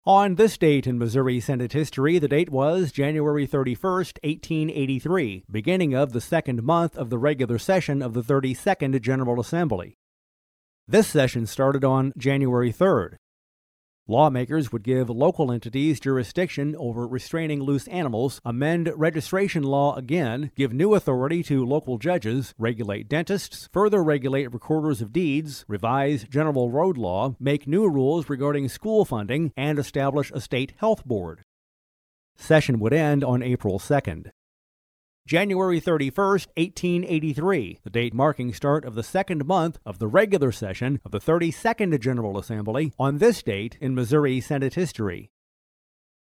On this date in Missouri Senate history, the date was January 31st, 1883, beginning of the second month of the regular session of the 32nd General Assembly. This session started on January 3rd. Lawmakers would give local entities jurisdiction over restraining loose animals, amend registration law again, give new authority to local judges, regulate dentists, further regulate recorders of deeds, revise general road law, make new rules regarding school funding, and establish a state health board. Session would end on April 2nd. January 31st, 1883, the date marking start of the second month of the regular session of the 32nd General Assembly on this date in Missouri Senate history.